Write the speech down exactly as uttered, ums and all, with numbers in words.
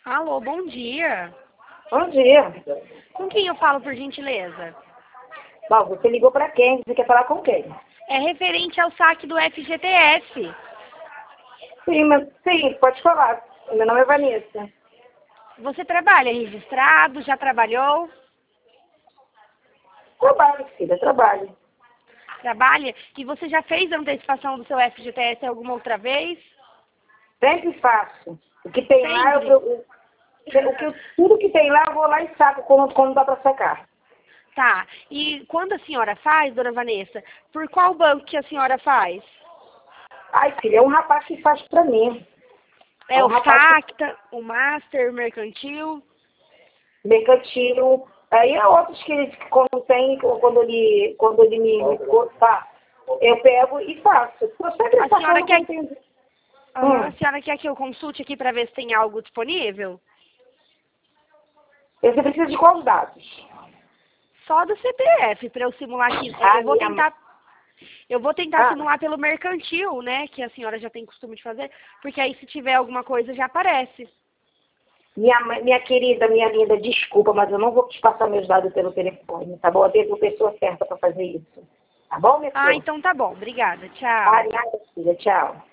Alô, bom dia. Bom dia. Com quem eu falo, por gentileza? Bom, você ligou para quem? Você quer falar com quem? É referente ao saque do F G T S. Sim, mas, sim, pode falar. Meu nome é Vanessa. Você trabalha registrado? Já trabalhou? Trabalho, filha, trabalho. Trabalha? E você já fez a antecipação do seu F G T S alguma outra vez? Sempre faço. O que tem lá, Sempre? eu, o, o que, tudo que tem lá, eu vou lá e saco quando, quando dá para sacar. Tá. E quando a senhora faz, dona Vanessa, por qual banco que a senhora faz? Ai, filha, é um rapaz que faz para mim. É, É um o rapaz que Facta, o Master, o Mercantil? mercantil. Aí é outros que ele, quando tem, quando ele, quando ele me, me tá, eu pego e faço. Eu sempre A faço senhora quer, quando tem. Aham, a Hum. senhora quer que eu consulte aqui para ver se tem algo disponível? Você precisa de quais dados? Só do C P F, para eu simular aqui. É, Ah, Eu vou minha... tentar, eu vou tentar ah, simular pelo mercantil, né? Que a senhora já tem costume de fazer, porque aí se tiver alguma coisa já aparece. minha, mãe- minha querida, minha linda, desculpa, mas eu não vou te passar meus dados pelo telefone, tá bom? Eu tenho a pessoa certa para fazer isso. Tá bom, minha Ah, flor? então tá bom. Obrigada. Ah, Tchau. nada, filha. Tchau.